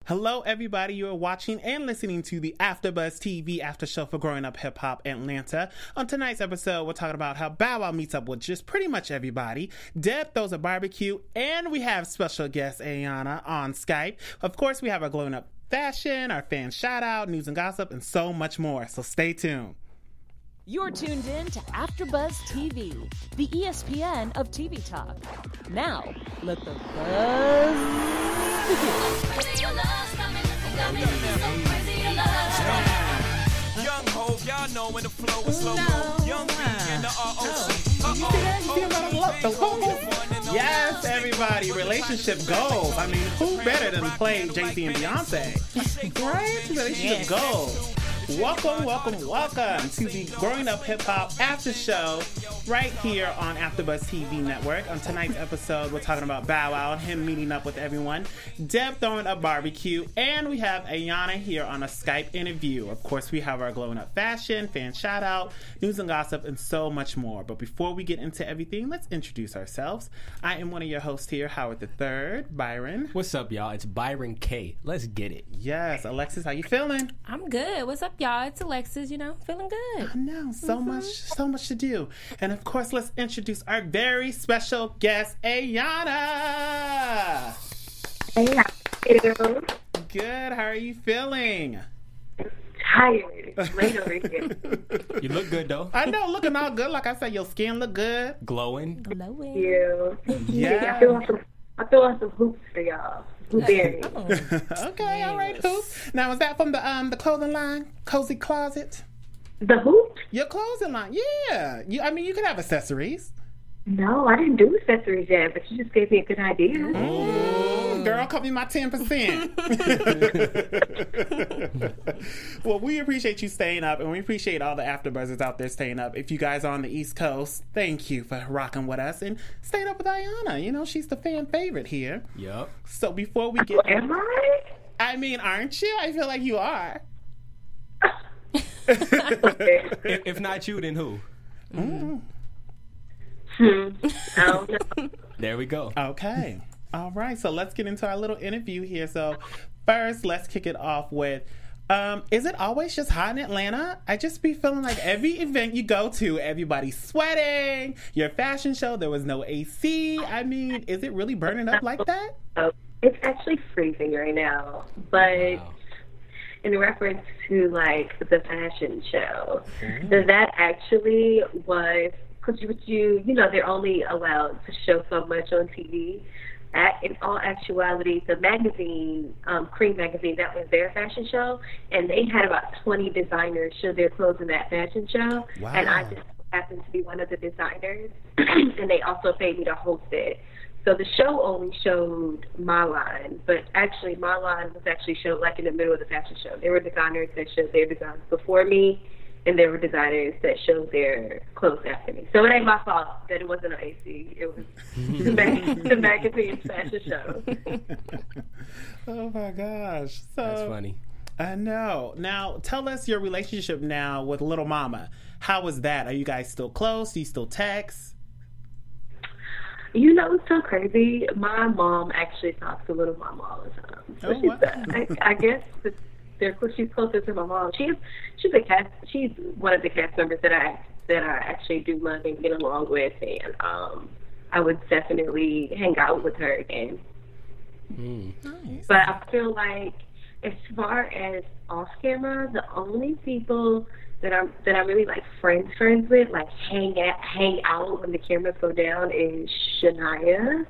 Hello, everybody. You are watching and listening to the AfterBuzz TV After Show for Growing Up Hip Hop Atlanta. On tonight's episode, we're talking about how Bow Wow meets up with just pretty much everybody. Deb throws a barbecue, and we have special guest Ayana on Skype. Of course, we have our glowing up fashion, our fan shout out, news and gossip, and so much more. So stay tuned. You're tuned in to AfterBuzz TV, the ESPN of TV talk. Now, let the buzz begin. Young Hov, y'all know when the flow is slow. Young B in the ROC. Yes, everybody. Relationship goals. I mean, who better than play Jay-Z and Beyonce? Right? Relationship goals. Welcome to the Growing Up Hip Hop After Show right here on AfterBuzz TV Network. On tonight's episode, we're talking about Bow Wow and him meeting up with everyone, Deb throwing a barbecue, and we have Ayana here on a Skype interview. Of course, we have our glowing up fashion, fan shout out, news and gossip, and so much more. But before we get into everything, let's introduce ourselves. I am one of your hosts here, Howard III, Byron. What's up, y'all? It's Byron K. Let's get it. Yes, Alexis, how you feeling? I'm good. What's up, y'all? It's Alexis, feeling good. I know, so much to do. And of course, let's introduce our very special guest, Ayana. Hey, how are you? Good, how are you feeling? Tired. Late over here. You look good, though. I know, looking all good. Like I said, your skin look good. Glowing. Glowing. Yeah. I threw on some hoops for y'all. Hoopberry. Okay, all right, hoop. Now, is that from the clothing line, Cozy Closet? The hoop? Your clothing line, yeah. You could have accessories. No, I didn't do accessories yet, but you just gave me a good idea. Girl, cut me my 10%. Well, we appreciate you staying up, and we appreciate all the AfterBuzzers out there staying up. If you guys are on the East Coast, thank you for rocking with us and staying up with Ayana. She's the fan favorite here. Yep. So before we get... Am I? I mean, aren't you? I feel like you are. If not you, then who? I don't know. There we go. Okay. All right. So let's get into our little interview here. So first, let's kick it off with, is it always just hot in Atlanta? I just be feeling like every event you go to, everybody's sweating. Your fashion show, there was no AC. I mean, is it really burning up like that? It's actually freezing right now, but in reference to like the fashion show, that actually was because they're only allowed to show so much on TV. In all actuality, the magazine, Cream Magazine, that was their fashion show, and they had about 20 designers show their clothes in that fashion show. Wow. And I just happened to be one of the designers, and they also paid me to host it. So the show only showed my line, but actually my line was actually showed like in the middle of the fashion show. There were designers that showed their designs before me, and there were designers that showed their clothes after me. So it ain't my fault that it wasn't an AC. It was the magazine's fashion show. Oh, my gosh. That's funny. I know. Now, tell us your relationship now with Little Mama. How was that? Are you guys still close? Do you still text? It's so crazy. My mom actually talks to Little Mama all the time. So I guess she's closer to my mom. She's one of the cast members that I actually do love and get along with, and I would definitely hang out with her again. Nice. But I feel like as far as off camera, the only people that I'm really like friends with, like hang out when the cameras go down, is Shania,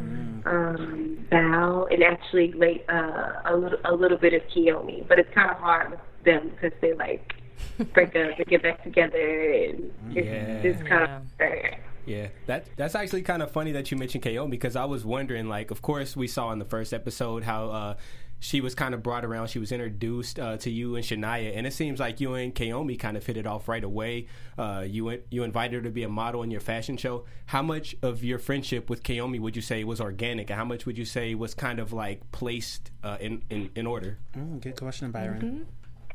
Val, and actually a little bit of Kiyomi. But it's kind of hard with them because they like break up and get back together, and it's kind of hard. Yeah, that's actually kind of funny that you mentioned Kiyomi, because I was wondering, like, of course we saw in the first episode how she was kind of brought around. She was introduced to you and Shania, and it seems like you and Kiyomi kind of hit it off right away. You invited her to be a model in your fashion show. How much of your friendship with Kiyomi would you say was organic, and how much would you say was kind of like placed in order? Good question, Byron.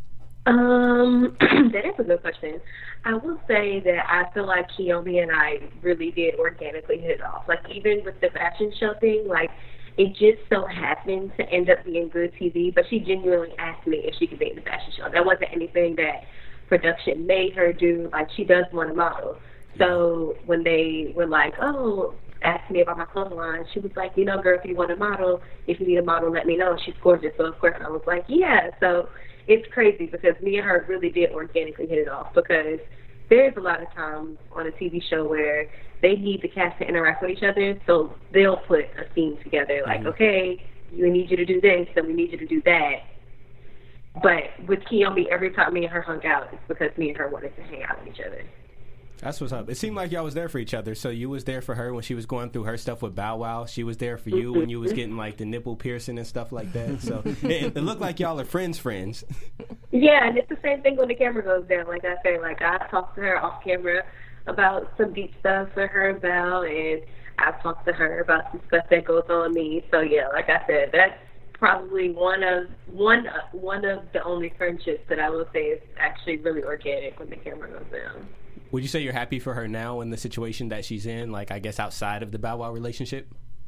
That is a good question. I will say that I feel like Kiyomi and I really did organically hit it off. Like, even with the fashion show thing, like, it just so happened to end up being good TV, but she genuinely asked me if she could be in the fashion show. That wasn't anything that production made her do. Like, she does want to model. So when they were like, oh, ask me about my clothing line, she was like, you know, girl, if you want to model, if you need a model, let me know. She's gorgeous. So, of course, I was like, yeah. So it's crazy because me and her really did organically hit it off, because there's a lot of times on a TV show where they need the cast to interact with each other, so they'll put a scene together, like, okay, we need you to do this, and we need you to do that. But with Kiyomi, every time me and her hung out, it's because me and her wanted to hang out with each other. That's what's up. It seemed like y'all was there for each other. So you was there for her when she was going through her stuff with Bow Wow. She was there for you when you was getting like the nipple piercing and stuff like that. So it looked like y'all are friends. Yeah, and it's the same thing when the camera goes down. Like I say, like I talked to her off camera about some deep stuff for her and Bow, and I've talked to her about some stuff that goes on me. So yeah, like I said, that's probably one of the only friendships that I will say is actually really organic when the camera goes down. Would you say you're happy for her now in the situation that she's in, like, I guess, outside of the Bow Wow relationship?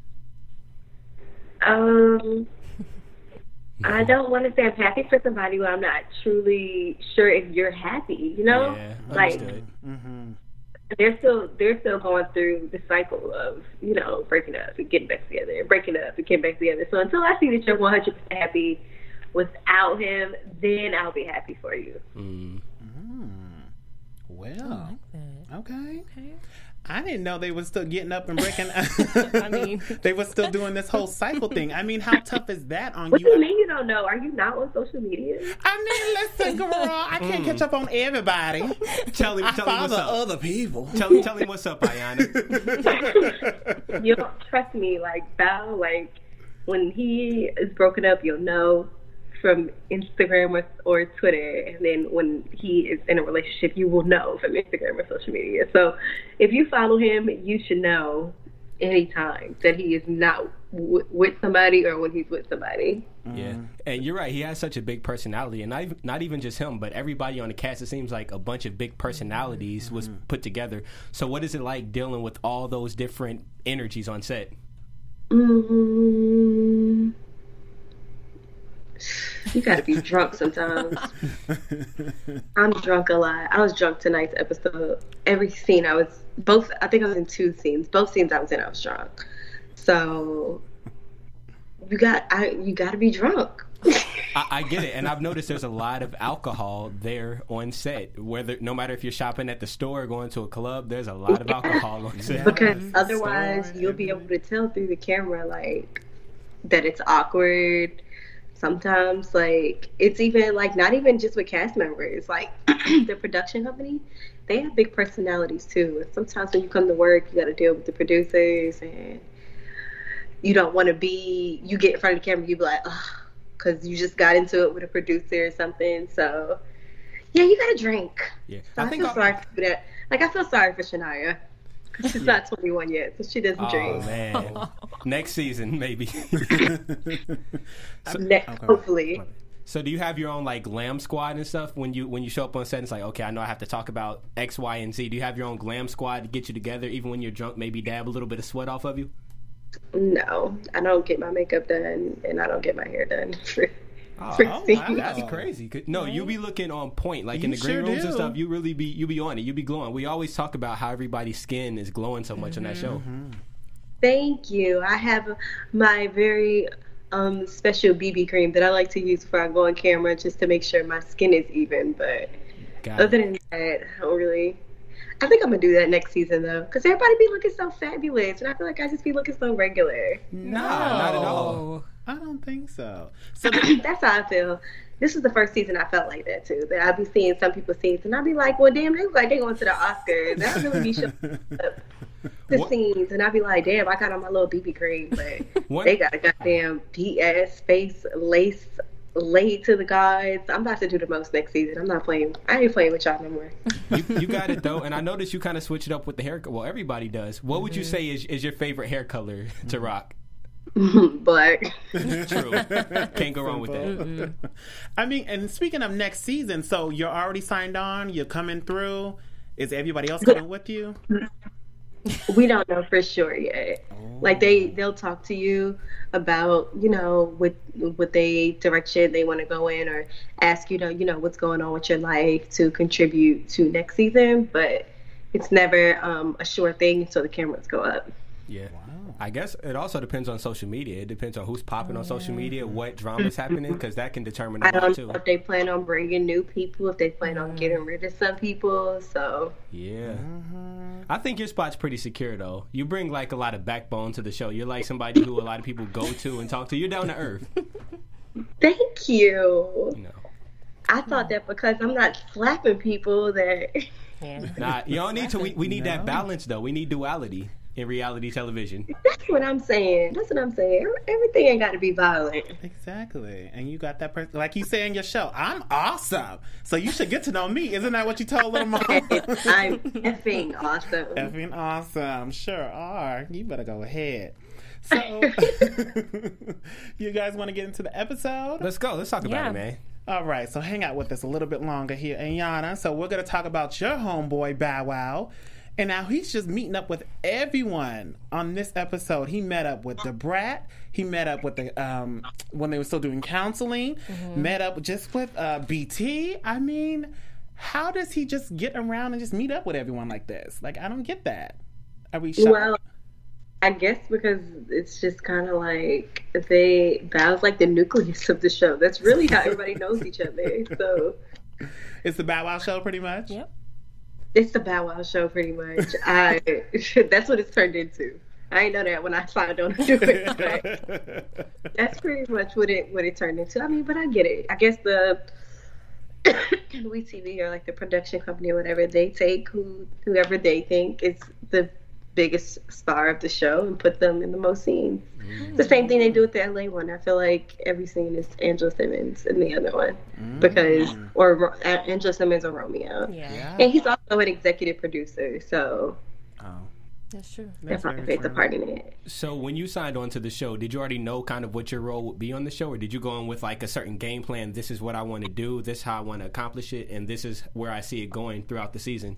I don't want to say I'm happy for somebody when I'm not truly sure if you're happy, you know? Yeah, like, understood. they're still going through the cycle of, you know, breaking up and getting back together, and breaking up and getting back together. So until I see that you're 100% happy without him, then I'll be happy for you. Well, okay. I didn't know they were still getting up and breaking up. I mean, they were still doing this whole cycle thing. I mean, how tough is that on What you? do you mean you don't know? Are you not on social media? I mean, listen, girl, I can't catch up on everybody. Tell him what's Follow up. other people. Tell him what's up, Ayana. You don't trust me, like Bow, like when he is broken up, you'll know from Instagram or Twitter, and then when he is in a relationship, you will know from Instagram or social media. So if you follow him, you should know anytime that he is not with somebody or when he's with somebody. Yeah, and you're right. He has such a big personality, and not even just him, but everybody on the cast. It seems like a bunch of big personalities was put together. So what is it like dealing with all those different energies on set? You gotta be drunk sometimes. I'm drunk a lot. I was drunk tonight's episode. Every scene I think I was in 2 scenes. Both scenes I was in, I was drunk. So you gotta be drunk. I get it, and I've noticed there's a lot of alcohol there on set. No matter if you're shopping at the store or going to a club, there's a lot of alcohol on set. Because otherwise you'll be able to tell through the camera, like, that it's awkward. Sometimes, like, it's even, like, not even just with cast members. Like, the production company, they have big personalities, too. And sometimes when you come to work, you got to deal with the producers, and you don't want to you get in front of the camera, you be like, ugh, because you just got into it with a producer or something. So, yeah, you got to drink. Yeah. So I feel sorry for that. Like, I feel sorry for Shania. She's not 21 yet, so she doesn't drink. Oh, man. Next season, maybe. Hopefully. So do you have your own, like, glam squad and stuff when you show up on set? It's like, okay, I know I have to talk about X, Y, and Z. Do you have your own glam squad to get you together, even when you're drunk, maybe dab a little bit of sweat off of you? No, I don't get my makeup done, and I don't get my hair done. Wow, that's crazy. No, you be looking on point, like in the green rooms and stuff. You be on it. You be glowing. We always talk about how everybody's skin is glowing so much on that show. Thank you. I have my very special BB cream that I like to use before I go on camera, just to make sure my skin is even. But other than that, I don't really. I think I'm gonna do that next season though, because everybody be looking so fabulous, and I feel like I just be looking so regular. No, not at all. I don't think so. So that's how I feel. This is the first season I felt like that too. That I'd be seeing some people's scenes, and I'd be like, "Well, damn, they look like they going to the Oscars." That really be showing up the scenes, and I'd be like, "Damn, I got on my little BB cream, but they got a goddamn PS face lace laid to the gods." I'm about to do the most next season. I ain't playing with y'all no more. You got it though, and I noticed you kind of switch it up with the hair. Well, everybody does. What would you say is your favorite hair color to rock? Black. True. Can't go wrong with that. I mean, and speaking of next season, so you're already signed on, you're coming through. Is everybody else coming with you? We don't know for sure yet. Like they'll talk to you about, you know, what they direction they want to go in, or ask you know what's going on with your life to contribute to next season, but it's never a sure thing until the cameras go up. Yeah. I guess it also depends on social media. It depends on who's popping on social media, what drama's happening, because that can determine a lot, too. I don't know if they plan on bringing new people, if they plan on getting rid of some people, so. Yeah. I think your spot's pretty secure, though. You bring, like, a lot of backbone to the show. You're like somebody who a lot of people go to and talk to. You're down to earth. Thank you. You know. I thought that because I'm not slapping people that... Nah, you don't need to. We need that balance, though. We need duality in reality television. That's what I'm saying. Everything ain't got to be violent. Exactly. And you got that person, like you say in your show, I'm awesome. So you should get to know me. Isn't that what you told little mom? I'm effing awesome. Effing awesome. Sure are. You better go ahead. So, you guys want to get into the episode? Let's go. Let's talk about it, man. All right. So hang out with us a little bit longer here, Ayana. So we're going to talk about your homeboy, Bow Wow. And now he's just meeting up with everyone on this episode. He met up with the Brat. He met up with the when they were still doing counseling. Met up just with BT. I mean, how does he just get around and just meet up with everyone like this? Like, I don't get that. Are we shocked? Well, I guess because it's just kind of like Bow's like the nucleus of the show. That's really how everybody knows each other. So it's the Bow Wow show, pretty much. Yep. It's the Bow Wow show, pretty much. That's what it's turned into. I didn't know that when I signed on to do it. But that's pretty much what it turned into. I mean, but I get it. I guess the We TV or like the production company or whatever, they take whoever they think is the biggest star of the show and put them in the most scenes. The same thing they do with the LA one. I feel like every scene is Angela Simmons in the other one or Angela Simmons or Romeo. Yeah. And he's also an executive producer, so That's true. that probably plays a part in it. So when you signed on to the show, did you already know kind of what your role would be on the show, or did you go in with like a certain game plan? This is what I want to do, this is how I want to accomplish it, and this is where I see it going throughout the season?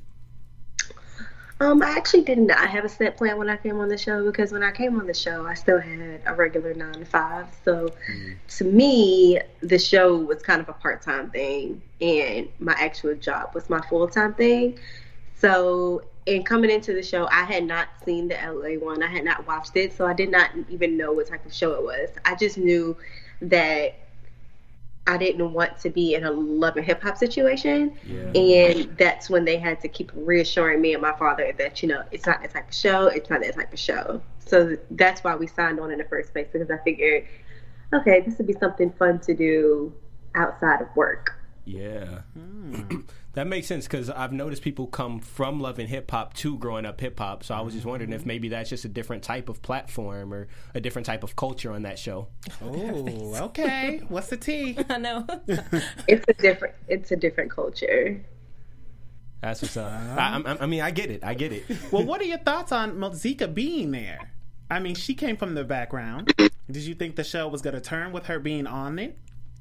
I actually did not have a set plan when I came on the show, because when I came on the show, I still had a regular 9 to 5. So to me, the show was kind of a part-time thing, and my actual job was my full-time thing. So in coming into the show, I had not seen the LA one. I had not watched it, so I did not even know what type of show it was. I just knew that I didn't want to be in a Love and Hip Hop situation. Yeah. And that's when they had to keep reassuring me and my father that, you know, it's not that type of show. It's not that type of show. So that's why we signed on in the first place, because I figured, okay, this would be something fun to do outside of work. Yeah. That makes sense, because I've noticed people come from Love and Hip Hop to Growing Up Hip Hop. So I was just wondering if maybe that's just a different type of platform or a different type of culture on that show. Oh, okay. What's the tea? I know. It's a different culture. That's what's up. I mean, I get it. Well, what are your thoughts on Mozeka being there? I mean, she came from the background. Did you think the show was going to turn with her being on it?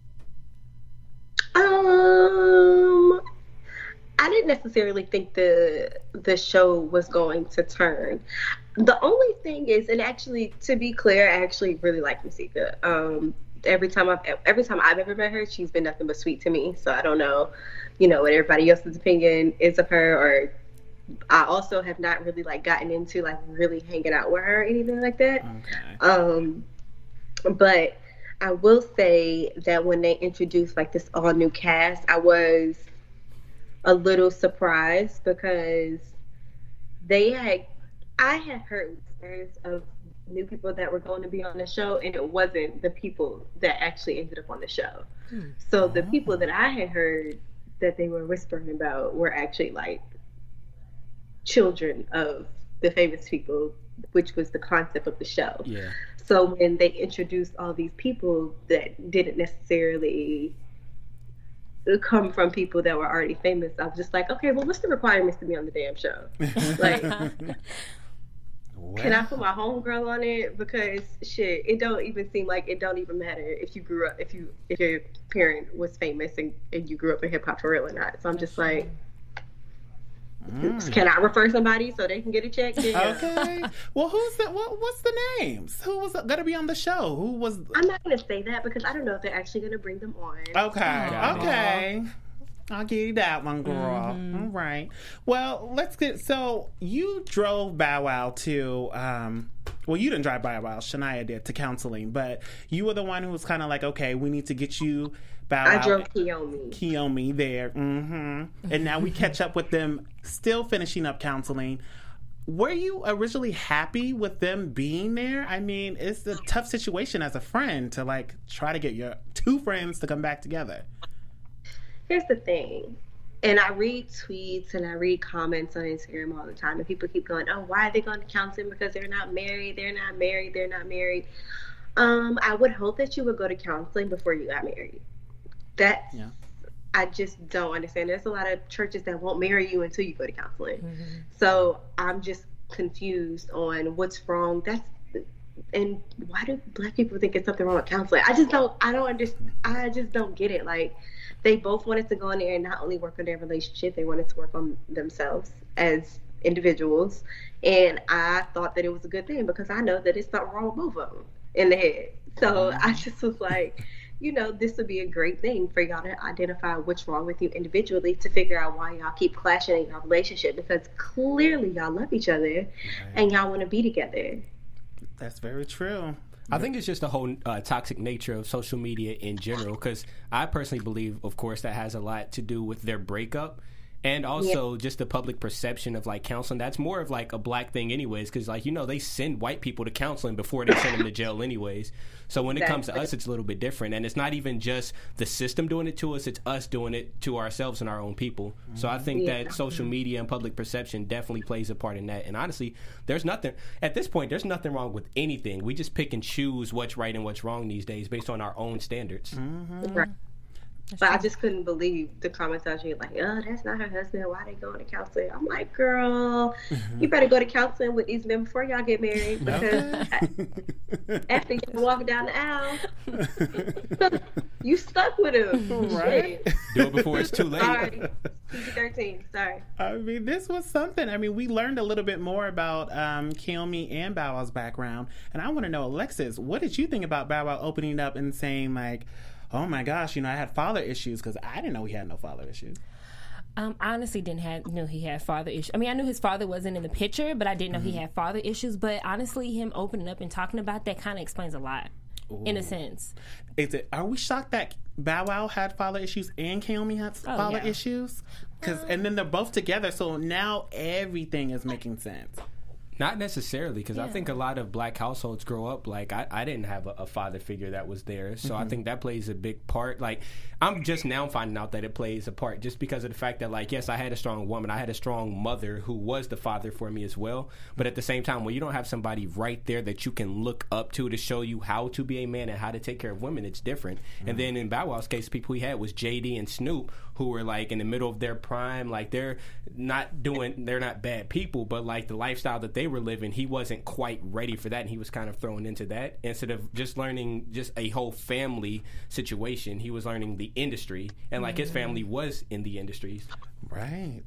I didn't necessarily think the show was going to turn. The only thing is, and actually, to be clear, I actually really like Mozeka. Every time I've ever met her, she's been nothing but sweet to me. So I don't know, what everybody else's opinion is of her, or I also have not really like gotten into like really hanging out with her or anything like that. Okay. But I will say that when they introduced like this all new cast, I was a little surprised, because I had heard whispers of new people that were going to be on the show, and it wasn't the people that actually ended up on the show. So the people that I had heard that they were whispering about were actually like children of the famous people, which was the concept of the show. Yeah. So when they introduced all these people that didn't necessarily come from people that were already famous, I was just like, okay, well, what's the requirements to be on the damn show? Like, can I put my homegirl on it? Because shit, it don't even seem like it don't even matter if you grew up, if your parent was famous and you grew up in hip hop for real or not. So I'm just like, Can I refer somebody so they can get a check? Yeah. Okay. Well, who's the? What's the names? Who was going to be on the show? Who was? I'm not going to say that because I don't know if they're actually going to bring them on. Okay. I'll give you that one, girl. All right. Well, let's get. So you drove Bow Wow to. Well, you didn't drive Bow Wow. Shania did, to counseling, but you were the one who was kind of like, okay, we need to get you. Bow Wow. I drove Kiyomi there. And now we catch up with them, still finishing up counseling. Were you originally happy with them being there? I mean, it's a tough situation as a friend to like try to get your two friends to come back together. Here's the thing, and I read tweets and I read comments on Instagram all the time, and people keep going, oh, why are they going to counseling? Because they're not married. I would hope that you would go to counseling before you got married. I just don't understand. There's a lot of churches that won't marry you until you go to counseling. So I'm just confused on what's wrong. And why do Black people think it's something wrong with counseling? I just don't understand. I just don't get it. Like, they both wanted to go in there and not only work on their relationship, they wanted to work on themselves as individuals. And I thought that it was a good thing because I know that it's something wrong with both of them in the head. So I just was like, this would be a great thing for y'all to identify what's wrong with you individually, to figure out why y'all keep clashing in your relationship, because clearly y'all love each other and y'all want to be together. That's very true. I think it's just the whole toxic nature of social media in general, because I personally believe, of course, that has a lot to do with their breakup. And also just the public perception of, like, counseling. That's more of, like, a Black thing anyways, because, like, they send white people to counseling before they send them to jail anyways. So when it comes to us, it's a little bit different. And it's not even just the system doing it to us, it's us doing it to ourselves and our own people. So I think that social media and public perception definitely plays a part in that. And honestly, at this point, there's nothing wrong with anything. We just pick and choose what's right and what's wrong these days based on our own standards. Right. But I just couldn't believe the comments out here like, oh, that's not her husband. Why they going to counseling? I'm like, girl, you better go to counseling with these men before y'all get married, because after you walk down the aisle, you stuck with him. Right? Do it before it's too late. Sorry. PG-13. Sorry. I mean, this was something. I mean, we learned a little bit more about Kiyomi and Bow Wow's background. And I want to know, Alexis, what did you think about Bow Wow opening up and saying, like, oh my gosh, I had father issues, because I didn't know he had no father issues. I honestly didn't know he had father issues. I mean, I knew his father wasn't in the picture, but I didn't know he had father issues. But honestly, him opening up and talking about that kind of explains a lot, in a sense. Are we shocked that Bow Wow had father issues and Kiyomi had father issues? And then they're both together, so now everything is making sense. Not necessarily, because I think a lot of Black households grow up like I didn't have a father figure that was there, so I think that plays a big part. Like, I'm just now finding out that it plays a part just because of the fact that, like, yes, I had a strong woman, I had a strong mother who was the father for me as well, but at the same time, when you don't have somebody right there that you can look up to show you how to be a man and how to take care of women, it's different. And then in Bow Wow's case, people he had was JD and Snoop, who were, like, in the middle of their prime. Like, they're not bad people, but, like, the lifestyle that they were living, he wasn't quite ready for that, and he was kind of thrown into that. Instead of just learning just a whole family situation, he was learning the industry, and, like, his family was in the industries. Right.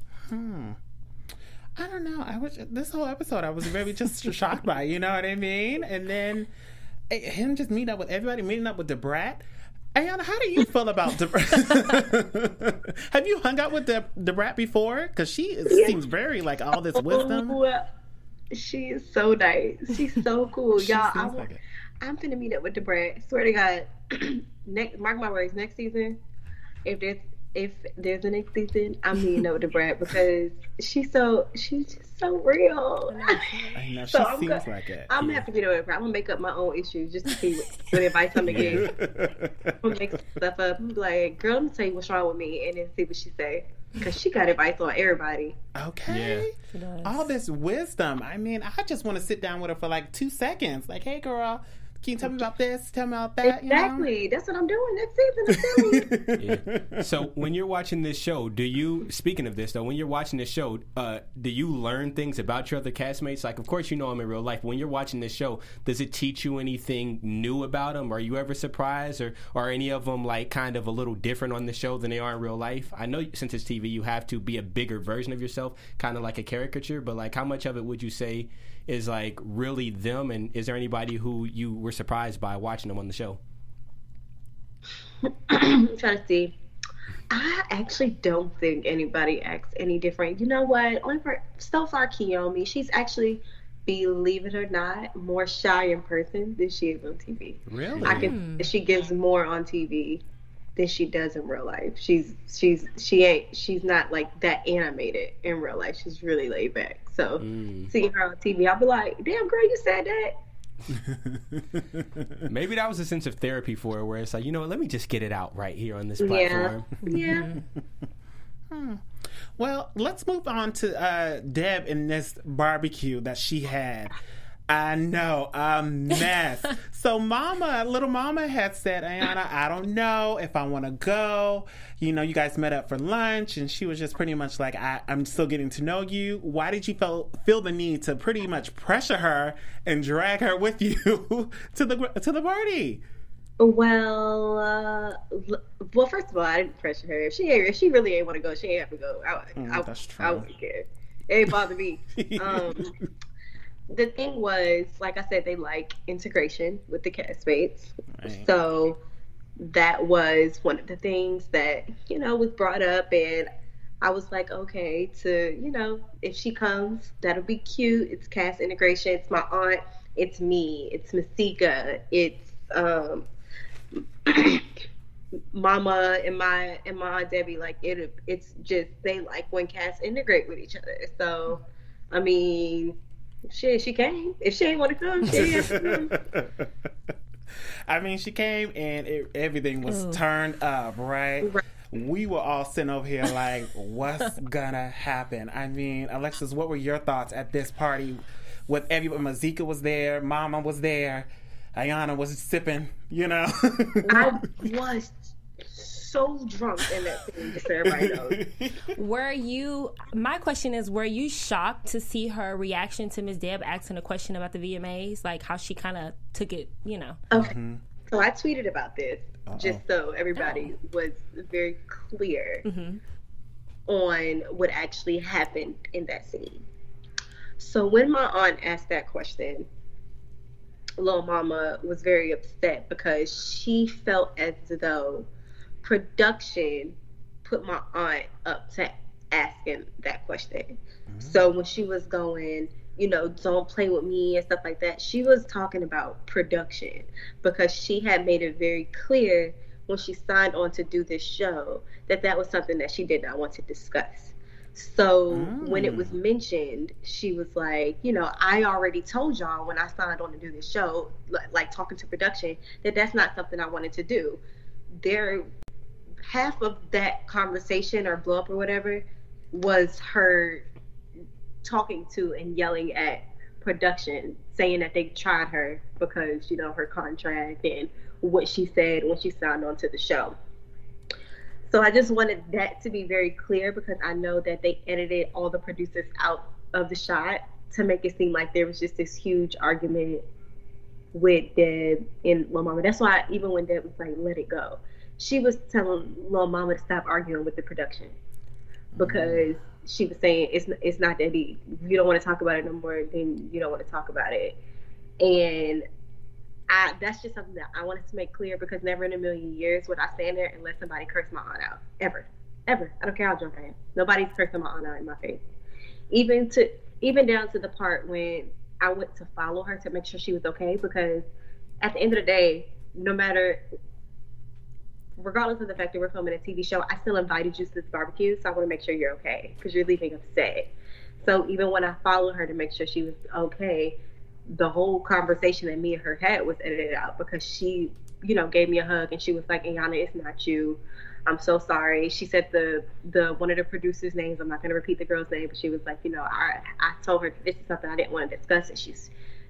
I don't know. This whole episode, I was very just shocked by, you know what I mean? And then him just meeting up with everybody, meeting up with Da Brat. Ayana, how do you feel about Da Brat? Have you hung out with Da Brat before? Because she seems very, like, all this wisdom. She is so nice. She's so cool. Y'all, I'm finna meet up with Da Brat. Swear to God, mark my words, next season, if there's a next season, I'm meeting up with Da Brat, because she's just so real. I know, she seems like it. I'm gonna have to get over it. I'm gonna make up my own issues just to see what advice I'm gonna give. I'm gonna make stuff up. I'm like, girl, let me tell you what's wrong with me, and then see what she say. Because she got advice on everybody. Okay. Yeah. All this wisdom. I mean, I just want to sit down with her for like 2 seconds. Like, hey, girl, Can you tell me about this? Tell me about that. Exactly. That's what I'm doing next season. I'm telling you. Yeah. So when you're watching this show, speaking of this though, when you're watching this show, do you learn things about your other castmates? Like, of course you know them in real life. When you're watching this show, does it teach you anything new about them? Are you ever surprised, or are any of them like kind of a little different on the show than they are in real life? I know since it's TV, you have to be a bigger version of yourself, kind of like a caricature, but like how much of it would you say is like really them, and is there anybody who you were surprised by watching them on the show? I'm trying to see. I actually don't think anybody acts any different. You know what? So far, Kiyomi, she's actually, believe it or not, more shy in person than she is on TV. Really? She gives more on TV than she does in real life. She's not like that animated in real life. She's really laid back. So seeing her on TV, I'll be like, damn girl, you said that. Maybe that was a sense of therapy for her, where it's like, you know what, let me just get it out right here on this platform. Yeah. Well, let's move on to Deb in this barbecue that she had. I know, a mess. So little mama had said, Ayana, I don't know if I want to go. You know, you guys met up for lunch, and she was just pretty much like, I'm still getting to know you. Why did you feel the need to pretty much pressure her and drag her with you to the party? Well, first of all, I didn't pressure her. If she really ain't want to go, she ain't have to go. That's true. I wouldn't care. It ain't bother me. The thing was, like I said, they like integration with the castmates. Right. So that was one of the things that, was brought up. And I was like, okay, if she comes, that'll be cute. It's cast integration. It's my aunt. It's me. It's Masika. It's Mama and my Aunt Debbie. Like, it's just, they like when casts integrate with each other. So, I mean... She came. If she ain't want to come, she ain't have to come. I mean, she came and everything was turned up, right? We were all sitting over here like, what's gonna happen? I mean, Alexis, what were your thoughts at this party? With everyone, Masika was there, Mama was there, Ayana was sipping, I was so drunk in that scene, just so everybody knows. My question is, were you shocked to see her reaction to Ms. Deb asking a question about the VMAs? Like how she kind of took it, Okay. Mm-hmm. So I tweeted about this just so everybody was very clear on what actually happened in that scene. So when my aunt asked that question, Lil Mama was very upset because she felt as though production put my aunt up to asking that question. Mm-hmm. So when she was going, don't play with me and stuff like that, she was talking about production because she had made it very clear when she signed on to do this show that was something that she did not want to discuss. So when it was mentioned, she was like, I already told y'all when I signed on to do this show, like talking to production, that's not something I wanted to do. Half of that conversation or blow up or whatever was her talking to and yelling at production, saying that they tried her because, her contract and what she said when she signed on to the show. So I just wanted that to be very clear because I know that they edited all the producers out of the shot to make it seem like there was just this huge argument with Deb and Lil Mama. That's why even when Deb was like, let it go, she was telling Lil Mama to stop arguing with the production because she was saying it's not that deep. If you don't want to talk about it no more, then you don't want to talk about it. And that's just something that I wanted to make clear because never in a million years would I stand there and let somebody curse my aunt out. Ever. I don't care how drunk I am. Nobody's cursing my aunt out in my face. Even down to the part when I went to follow her to make sure she was okay, because at the end of the day, regardless of the fact that we're filming a TV show, I still invited you to this barbecue, so I want to make sure you're okay because you're leaving upset. So even when I followed her to make sure she was okay, the whole conversation that me and her had was edited out because she, gave me a hug and she was like, Ayana, it's not you. I'm so sorry. She said the one of the producers' names. I'm not going to repeat the girl's name, but she was like, I told her this is something I didn't want to discuss, and she's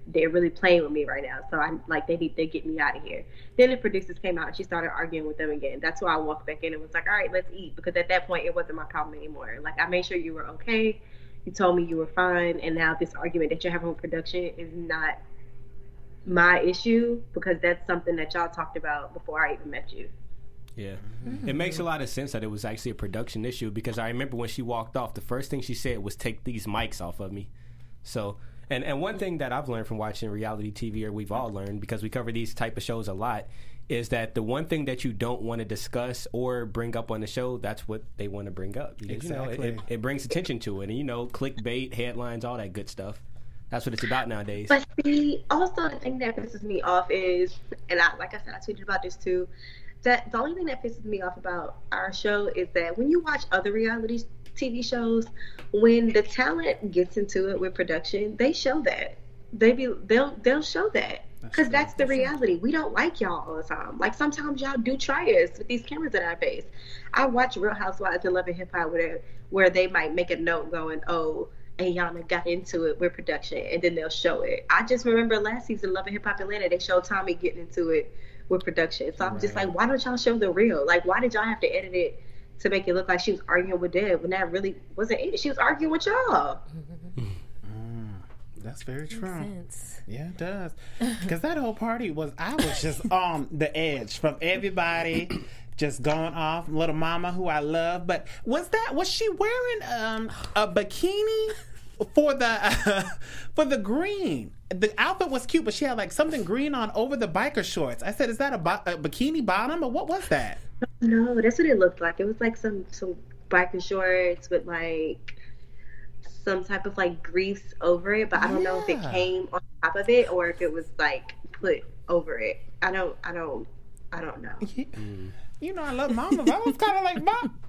they're really playing with me right now. So I'm like, they get me out of here. Then the producers came out and she started arguing with them again. That's why I walked back in and was like, all right, let's eat. Because at that point, it wasn't my problem anymore. Like, I made sure you were okay. You told me you were fine. And now this argument that you're having with production is not my issue, because that's something that y'all talked about before I even met you. Yeah. It makes a lot of sense that it was actually a production issue, because I remember when she walked off, the first thing she said was, take these mics off of me. So, and one thing that I've learned from watching reality TV, or we've all learned, because we cover these type of shows a lot, is that the one thing that you don't want to discuss or bring up on the show, that's what they want to bring up. Because, exactly. It brings attention to it. And, clickbait, headlines, all that good stuff. That's what it's about nowadays. But see, also the thing that pisses me off is, and like I said, I tweeted about this too, that the only thing that pisses me off about our show is that when you watch other reality TV shows, when the talent gets into it with production, they show that. They'll show that. Because that's the reality. We don't like y'all all the time. Like, sometimes y'all do try us with these cameras in our face. I watch Real Housewives and Love and Hip Hop where they might make a note going, oh, Ayana got into it with production, and then they'll show it. I just remember last season, Love and Hip Hop Atlanta, they showed Tommy getting into it with production. So I'm just like, why don't y'all show the real? Like, why did y'all have to edit it to make it look like she was arguing with Deb when that really wasn't it? She was arguing with y'all. That's very true. Sense. Yeah, it does. Because that whole party I was just on the edge from everybody just going off. Little Mama, who I love. But was she wearing a bikini for the green? The outfit was cute, but she had like something green on over the biker shorts. I said, is that a bikini bottom, or what was that? No, that's what it looked like. It was like some biker shorts with like some type of like grease over it, but I don't know if it came on top of it or if it was like put over it. I don't know. You know, I love Mama, but I was kind of like,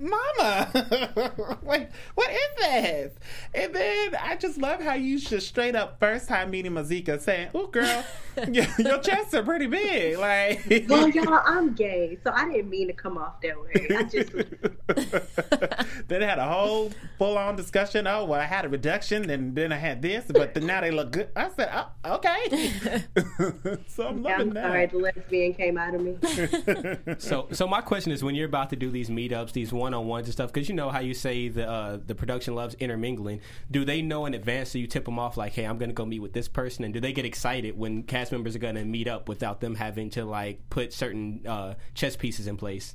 Mama, wait, what is this? And then I just love how you just straight up first time meeting Mazika saying, oh, girl, your chests are pretty big. Like, well, y'all, I'm gay, so I didn't mean to come off that way. I just Then they had a whole full-on discussion. Oh, well, I had a reduction, and then I had this, but now they look good. I said, oh, okay. So I'm loving that. All right, the lesbian came out of me. So my question is, when you're about to do these meetups, these one-on-ones and stuff, because you know how you say the production loves intermingling, do they know in advance, so you tip them off like, hey, I'm going to go meet with this person, and do they get excited when cast members are going to meet up without them having to like put certain chess pieces in place?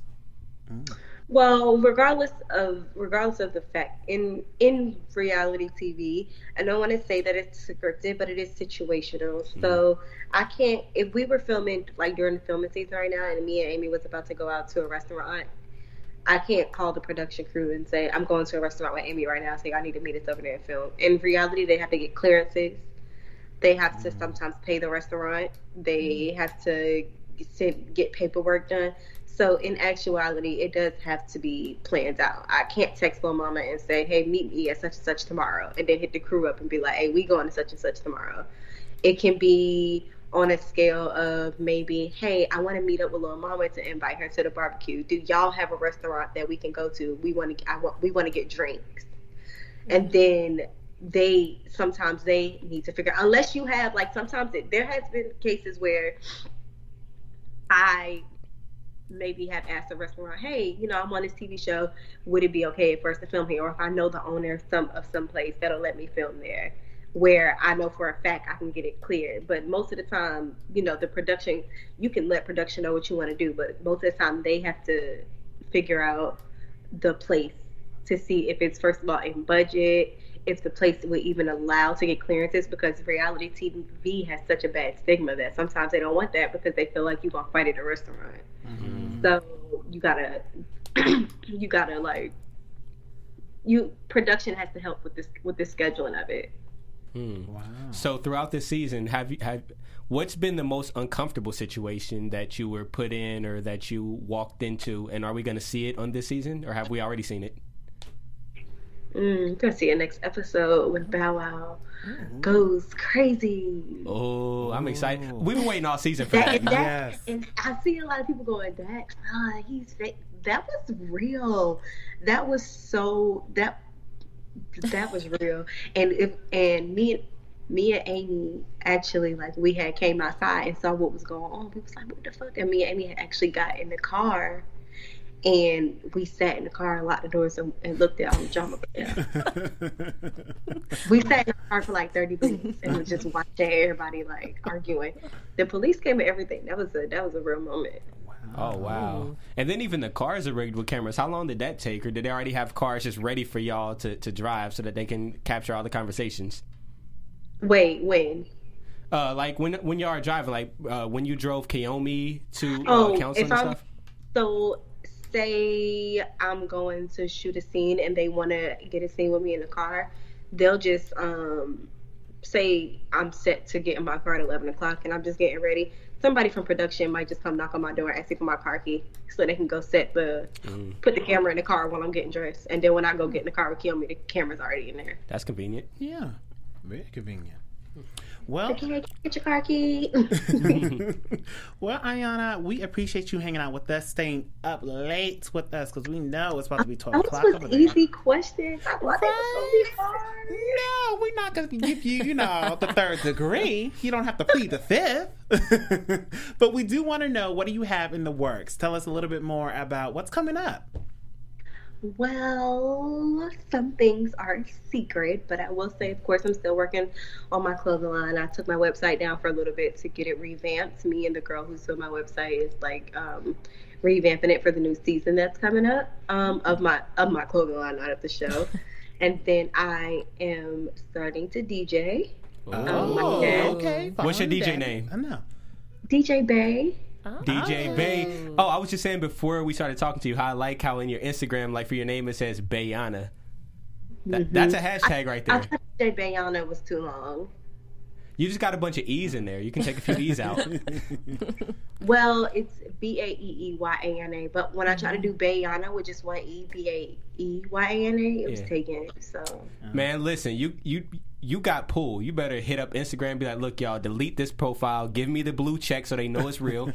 Well, regardless of the fact, in reality TV, I don't want to say that it's scripted, but it is situational. So I can't, if we were filming like during the filming season right now, and me and Amy was about to go out to a restaurant, I can't call the production crew and say, I'm going to a restaurant with Amy right now, so I need to meet us over there and film. In reality, they have to get clearances. They have to sometimes pay the restaurant. They have to get paperwork done. So in actuality, it does have to be planned out. I can't text Lil Mama and say, hey, meet me at such and such tomorrow, and then hit the crew up and be like, hey, we going to such and such tomorrow. It can be on a scale of maybe, hey, I want to meet up with Lil Mama to invite her to the barbecue. Do y'all have a restaurant that we can go to? We want to get drinks. And then sometimes they need to figure, unless you have, like, sometimes there has been cases where I maybe have asked a restaurant, hey, I'm on this TV show, would it be okay for us to film here? Or if I know the owner of some place that'll let me film there, where I know for a fact I can get it cleared. But most of the time, the production, you can let production know what you want to do, but most of the time they have to figure out the place to see if it's, first of all, in budget, if the place would even allow to get clearances, because reality TV has such a bad stigma that sometimes they don't want that because they feel like you're going to fight at a restaurant. Mm-hmm. So you gotta production has to help with the scheduling of it. Wow. So throughout this season, what's been the most uncomfortable situation that you were put in or that you walked into, and are we going to see it on this season, or have we already seen it? Gonna see it next episode when Bow Wow goes crazy. Oh, I'm excited. We've been waiting all season for that. Yes. And I see a lot of people going, he's fake. That was real. That was real. And me me and Amy actually, like, we had came outside and saw what was going on. We was like, what the fuck? And me and Amy had actually got in the car, and we sat in the car and locked the doors and looked at all the drama. We sat in the car for like 30 minutes and was just watching everybody like arguing. The police came and everything. That was a real moment. Oh, wow. And then even the cars are rigged with cameras. How long did that take? Or did they already have cars just ready for y'all to drive so that they can capture all the conversations? Wait, when? Like when y'all are driving, like when you drove Kaomi to counseling and stuff? So, say I'm going to shoot a scene and they want to get a scene with me in the car, they'll just say I'm set to get in my car at 11 o'clock and I'm just getting ready. Somebody from production might just come knock on my door asking for my car key so they can go put the camera in the car while I'm getting dressed. And then when I go get in the car with Kiyomi, the camera's already in there. That's convenient. Yeah, very convenient. Well, okay, get your car key. Well, Ayana, we appreciate you hanging out with us, staying up late with us, because we know it's about to be 12 o'clock over there. Those was easy questions. I thought they were going to be hard. No, we're not going to give you, the third degree. You don't have to plead the fifth. But we do want to know, what do you have in the works? Tell us a little bit more about what's coming up. Well, some things are secret, but I will say, of course, I'm still working on my clothing line. I took my website down for a little bit to get it revamped. Me and the girl who's doing my website is like revamping it for the new season that's coming up of my clothing line, not of the show. And then I am starting to DJ. Okay. What's your DJ name? I know. DJ Bay. DJ Bay. Oh, I was just saying before we started talking to you, how I like how in your Instagram, like for your name, it says Bayana. That's a hashtag right there. I thought DJ Bayana was too long. You just got a bunch of E's in there. You can take a few E's out. Well, it's Baeeyyana, but when I try to do Bayana with just one E, Baeeyyana, it was taken. So, man, listen, you got pulled. You better hit up Instagram and be like, look, y'all, delete this profile. Give me the blue check so they know it's real.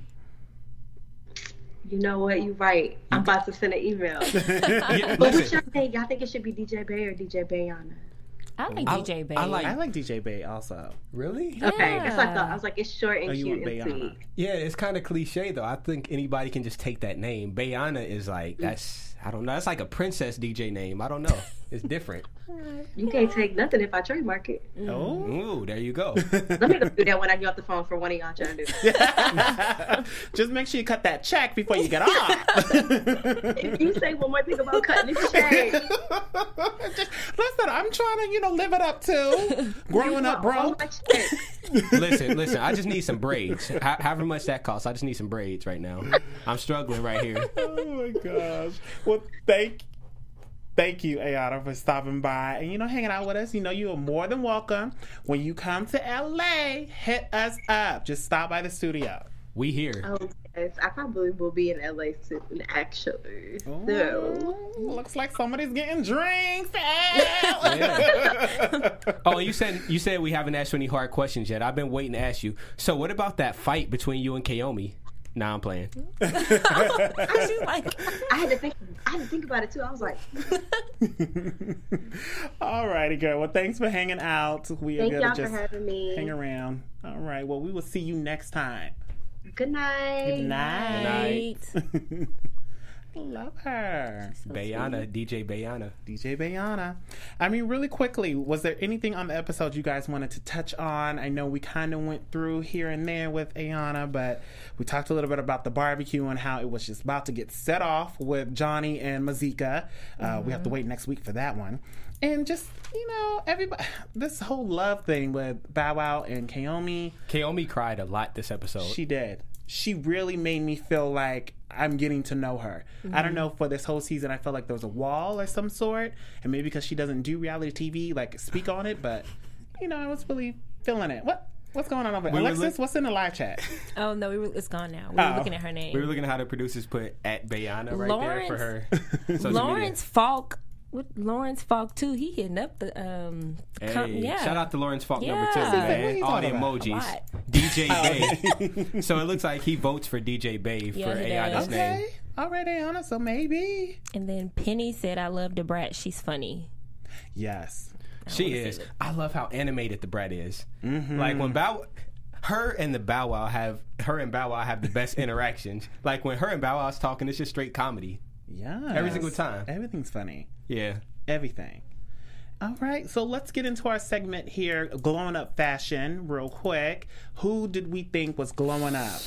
You know what? You're right. I'm about to send an email. Yeah, but what y'all think? Y'all think it should be DJ Bay or DJ Bayana? I like DJ Bay. I like DJ Bay also. Really? Yeah. Okay, that's what I thought. I was like, it's short and you cute want and Bayana? sweet. Yeah, it's kind of cliche, though. I think anybody can just take that name. Bayana is like, I don't know. That's like a princess DJ name. I don't know. It's different. You can't take nothing if I trademark it. Oh. Ooh, there you go. Let me go do that when I get off the phone for one of y'all trying to do that. Just make sure you cut that check before you get off. If you say one more thing about cutting this check. Listen, I'm trying to, live it up to growing up broke. Listen. I just need some braids. However much that costs, I just need some braids right now. I'm struggling right here. Oh my gosh. Well, thank you, Ayana, for stopping by and, hanging out with us. You are more than welcome. When you come to LA, hit us up. Just stop by the studio. We here. Oh, yes. I probably will be in LA soon, actually. So. Looks like somebody's getting drinks. Oh, you said we haven't asked you any hard questions yet. I've been waiting to ask you. So what about that fight between you and Kaomi? Nah, I'm playing. I had to think about it too. I was like, all righty, girl. Well, thanks for hanging out. We thank are y'all gonna just for having me. hang around. All right. Well, we will see you next time. Good night. Good night. Good night. Love her. Bayana, DJ Bayana. DJ Bayana. I mean, really quickly, was there anything on the episode you guys wanted to touch on? I know we kind of went through here and there with Ayana, but we talked a little bit about the barbecue and how it was just about to get set off with Johnny and Mazika. We have to wait next week for that one. And just, everybody, this whole love thing with Bow Wow and Kaomi. Kaomi cried a lot this episode. She did. She really made me feel like I'm getting to know her. I don't know, for this whole season, I felt like there was a wall or some sort. And maybe because she doesn't do reality TV, like, speak on it. But, I was really feeling it. What's going on over there? Alexis, what's in the live chat? Oh, no, it's gone now. We were looking at her name. We were looking at how the producers put at Bayana right there for her social Lawrence media. Falk. With Lawrence Falk too, he hitting up the Shout out to Lawrence Falk number 2, Yeah. man. All the A emojis. lot. DJ Bay. So it looks like he votes for DJ Bay for Yeah, he Ayana's does. name. Okay. All right, Ayana, so maybe. And then Penny said, "I love the brat. She's funny." Yes. She is. I love how animated the brat is. Like when her and Bow Wow have the best interactions. Like when her and Bow Wow's talking, it's just straight comedy. Yeah. Every single time. Everything's funny. Yeah. Everything. All right, so let's get into our segment here, glowing up fashion, real quick. Who did we think was glowing up?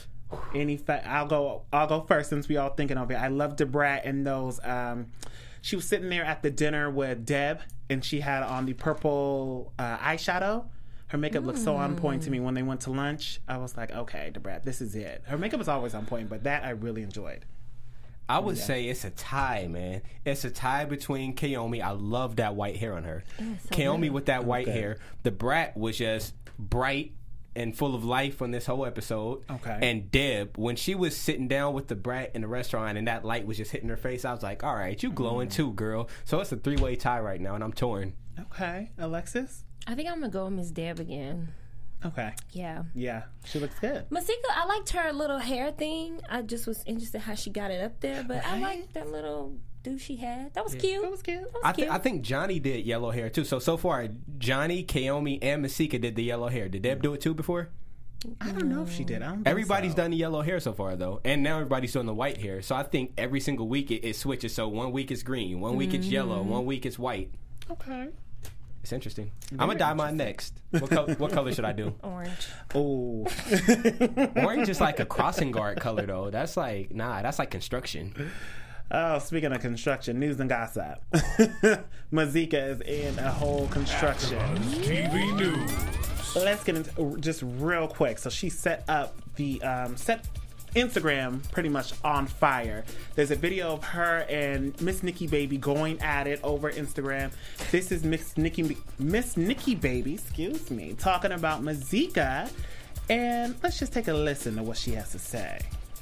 I'll go first since we all thinking of it. I love Debrat and those. She was sitting there at the dinner with Deb, and she had on the purple eyeshadow. Her makeup looked so on point to me when they went to lunch. I was like, okay, Debrat, this is it. Her makeup is always on point, but that I really enjoyed. I would say it's a tie, man. It's a tie between Kaomi. I love that white hair on her. Kaomi with that white hair. The brat was just bright and full of life on this whole episode. Okay. And Deb, when she was sitting down with the brat in the restaurant and that light was just hitting her face, I was like, all right, you glowing too, girl. So it's a 3-way tie right now, and I'm torn. Okay. Alexis? I think I'm going to go with Miss Deb again. Okay. Yeah. Yeah. She looks good. Masika, I liked her little hair thing. I just was interested how she got it up there, but I liked that little do she had. That was cute. That was cute. I think Johnny did yellow hair too. So far, Johnny, Kaomi, and Masika did the yellow hair. Did Deb do it too before? I don't know if she did. I don't think Everybody's so. done the yellow hair so far, though. And now everybody's doing the white hair. So I think every single week it switches. So 1 week it's green, 1 week it's yellow, 1 week it's white. Okay. It's interesting. I'm going to dye mine next. What color should I do? Orange. Oh. Orange is like a crossing guard color, though. That's like construction. Oh, speaking of construction, news and gossip. Mazika is in a whole construction. TV News. Let's get into just real quick. So she set up the set Instagram pretty much on fire. There's a video of her and Miss Nikki Baby going at it over Instagram. This is Miss Nikki Baby, excuse me, talking about Mazika, and let's just take a listen to what she has to say.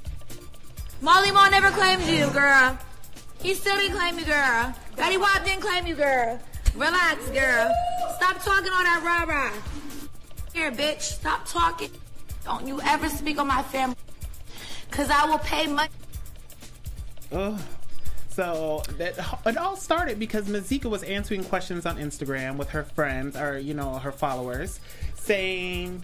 Molly Maul never claimed you, girl. He still didn't claim you, girl. Betty Wap didn't claim you, girl. Relax, girl. Stop talking all that rah-rah. Here, bitch. Stop talking. Don't you ever speak on my family. Because I will pay money. So it all started because Mazika was answering questions on Instagram with her friends, or, her followers, saying,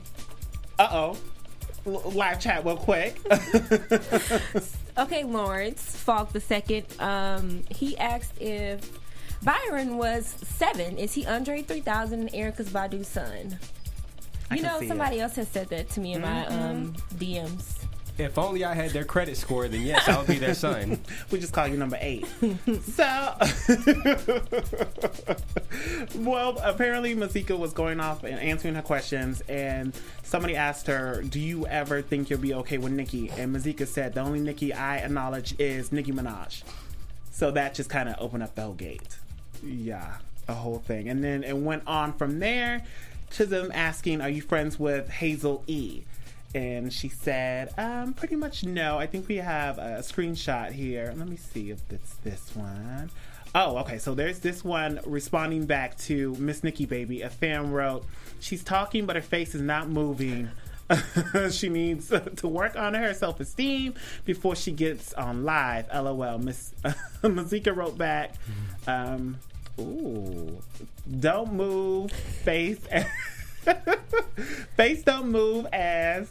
live chat real quick. Okay, Lawrence Falk II. He asked if Byron was 7. Is he Andre 3000 and Erykah Badu's son? Somebody else has said that to me in my DMs. If only I had their credit score, then yes, I would be their son. We just call you number 8. So, well, apparently Mazika was going off and answering her questions, and somebody asked her, do you ever think you'll be okay with Nicki? And Mazika said, the only Nicki I acknowledge is Nicki Minaj. So that just kind of opened up the whole gate. Yeah, a whole thing. And then it went on from there to them asking, are you friends with Hazel E? And she said, pretty much no. I think we have a screenshot here. Let me see if it's this one. Oh, okay. So there's this one responding back to Miss Nikki Baby. A fan wrote, she's talking, but her face is not moving. She needs to work on her self-esteem before she gets on live. LOL. Miss Mazika wrote back, don't move, face. Face don't move, ass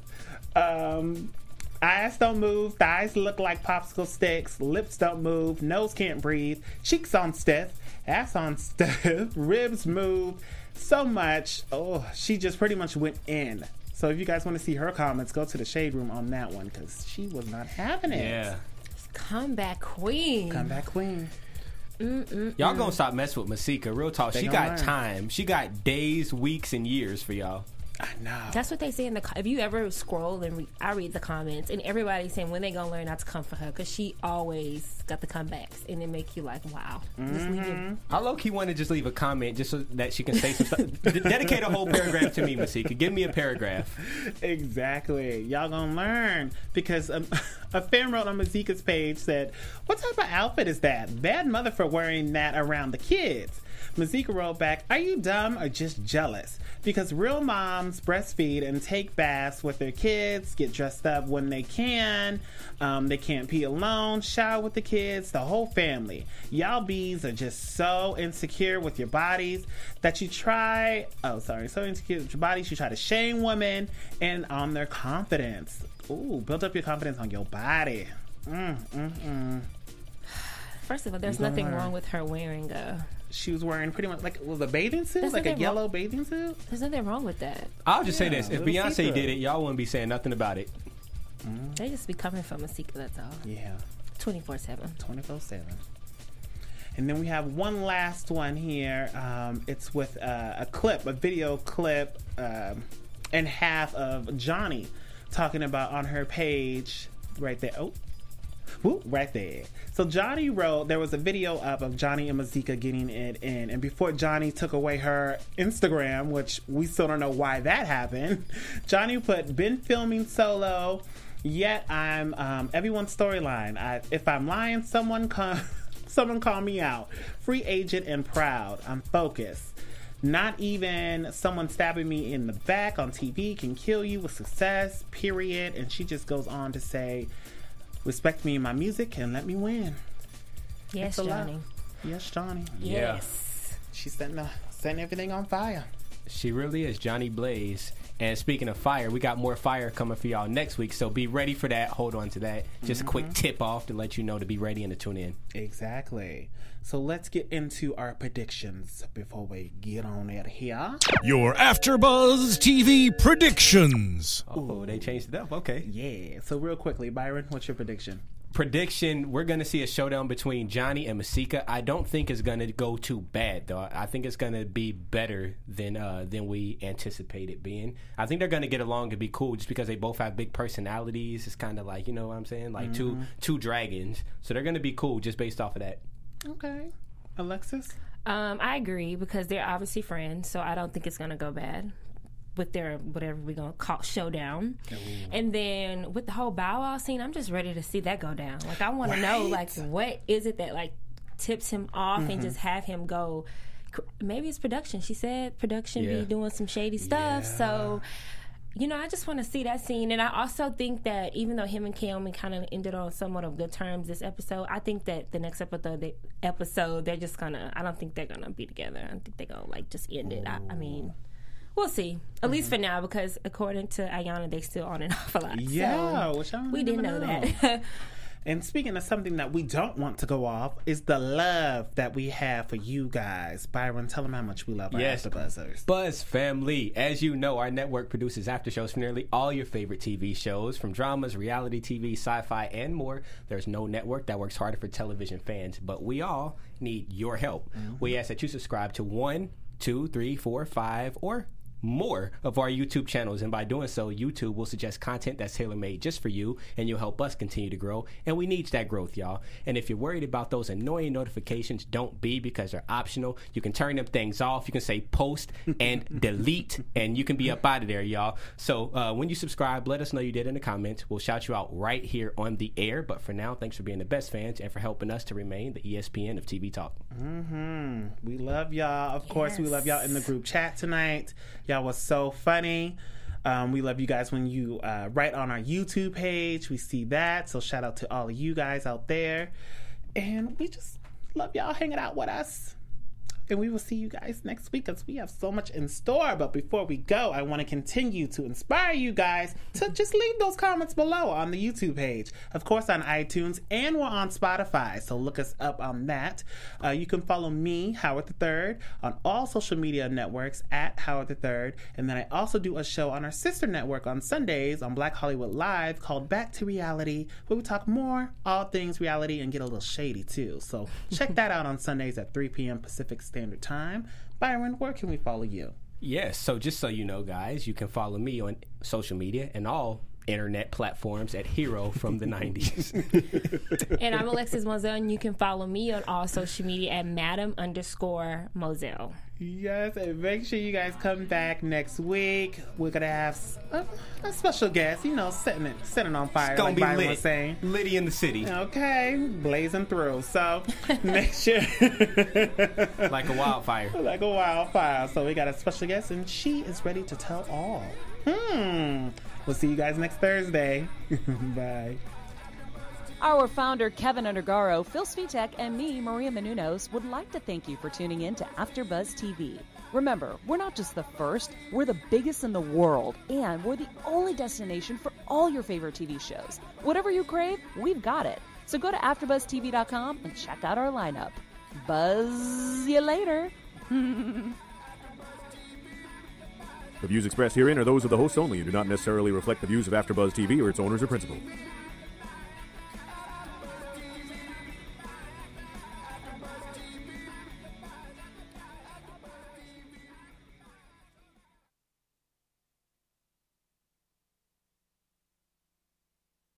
don't move, thighs look like popsicle sticks, lips don't move, nose can't breathe, cheeks on stiff, ass on stiff, ribs move so much. She just pretty much went in. So if you guys want to see her comments, go to the Shade Room on that one, because she was not having it. Yeah. Comeback queen. Y'all gonna stop messing with Masika. Real talk. She got time. She got days, weeks, and years for y'all. I know. That's what they say in the. If you ever scroll and I read the comments, and everybody's saying when they gonna learn not to come for her, because she always got the comebacks, and it make you like, wow. Just leave it. I low-key want to just leave a comment just so that she can say some stuff. Dedicate a whole paragraph to me, Masika. Give me a paragraph. Exactly. Y'all gonna learn, because a fan wrote on Mazika's page said, what type of outfit is that? Bad mother for wearing that around the kids. Mazika wrote back, "Are you dumb or just jealous? Because real moms breastfeed and take baths with their kids, get dressed up when they can. They can't pee alone, shower with the kids, the whole family. Y'all bees are just so insecure with your bodies that you try, so insecure with your bodies, you try to shame women and on their confidence. Ooh, build up your confidence on your body." First of all, there's nothing wrong with her wearing She was wearing pretty much like a bathing suit, There's like a nothing yellow bathing suit. There's nothing wrong with that. I'll just say this: if little Beyonce secret. did it, y'all wouldn't be saying nothing about it. They just be coming from a secret, that's all. Yeah, 24/7. 24/7. And then we have one last one here. It's with a video clip, and half of Johnny talking about on her page right there. Oh. Woo, right there. So Johnny wrote, there was a video up of Johnny and Mazika getting it in. And before Johnny took away her Instagram, which we still don't know why that happened, Johnny put, "Been filming solo, yet I'm everyone's storyline. If I'm lying, someone call me out. Free agent and proud. I'm focused. Not even someone stabbing me in the back on TV can kill you with success, period." And she just goes on to say, "Respect me in my music and let me win." Yes, It's a lot. Johnny. Yes, Johnny. Yes. She's setting everything on fire. She really is Johnny Blaze. And speaking of fire, we got more fire coming for y'all next week, so be ready for that. Hold on to that. Just a quick tip off to let you know to be ready and to tune in. Exactly. So let's get into our predictions before we get on out of here. Your AfterBuzz TV predictions. Oh, they changed it up. Okay. Yeah. So real quickly, Byron, what's your prediction? Prediction, we're going to see a showdown between Johnny and Masika. I don't think it's going to go too bad, though. I think it's going to be better than we anticipate it being. I think they're going to get along and be cool just because they both have big personalities. It's kind of like, you know what I'm saying? Like two dragons. So they're going to be cool just based off of that. Okay. Alexis? I agree because they're obviously friends, so I don't think it's going to go bad with their whatever we're going to call showdown. And then with the whole Bow Wow scene, I'm just ready to see that go down. Like, I want to know, like, what is it that, like, tips him off and just have him go. Maybe it's production. She said production be doing some shady stuff. So, you know, I just want to see that scene. And I also think that even though him and Kaomi kind of ended on somewhat of good terms this episode, I think that the next episode they're just going to, I don't think they're going to be together. I think they're going to, like, just end it. I mean, we'll see. At least for now, because according to Ayana, they still on and off a lot. Yeah, so which I we didn't know that. And speaking of something that we don't want to go off is the love that we have for you guys. Byron, tell them how much we love our AfterBuzzers. Buzz family. As you know, our network produces after shows for nearly all your favorite TV shows, from dramas, reality TV, sci-fi, and more. There's no network that works harder for television fans, but we all need your help. We ask that you subscribe to 1, 2, 3, 4, 5, or more of our YouTube channels, and by doing so, YouTube will suggest content that's tailor-made just for you, and you'll help us continue to grow, and we need that growth, y'all. And if you're worried about those annoying notifications, don't be, because they're optional. You can turn them things off. You can say post and delete, and you can be up out of there, y'all. So when you subscribe, let us know you did in the comments. We'll shout you out right here on the air. But for now, thanks for being the best fans and for helping us to remain the ESPN of TV Talk. We love y'all. Of course, we love y'all in the group chat tonight. Y'all was so funny. We love you guys when you write on our YouTube page. We see that. So shout out to all of you guys out there. And we just love y'all hanging out with us. And we will see you guys next week because we have so much in store. But before we go, I want to continue to inspire you guys to just leave those comments below on the YouTube page. Of course, on iTunes, and we're on Spotify. So look us up on that. You can follow me, Howard III, on all social media networks at Howard III. And then I also do a show on our sister network on Sundays on Black Hollywood Live called Back to Reality, where we talk more all things reality and get a little shady too. So check that out on Sundays at 3 p.m. Pacific Standard Time. Byron, where can we follow you? Yes, so just so you know, guys, you can follow me on social media and all internet platforms at Hero from the 90s. And I'm Alexis Moselle, and you can follow me on all social media at Madam_Moselle. Yes, and make sure you guys come back next week. We're gonna have a special guest, setting it on fire. It's gonna like be Byron lit. was saying. Liddy in the city. Okay, blazing through. So make sure, like a wildfire. Like a wildfire. So we got a special guest, and she is ready to tell all. We'll see you guys next Thursday. Bye. Our founder, Kevin Undergaro, Phil Svitek, and me, Maria Menounos, would like to thank you for tuning in to AfterBuzz TV. Remember, we're not just the first, we're the biggest in the world, and we're the only destination for all your favorite TV shows. Whatever you crave, we've got it. So go to AfterBuzzTV.com and check out our lineup. Buzz you later. The views expressed herein are those of the hosts only and do not necessarily reflect the views of AfterBuzz TV or its owners or principals.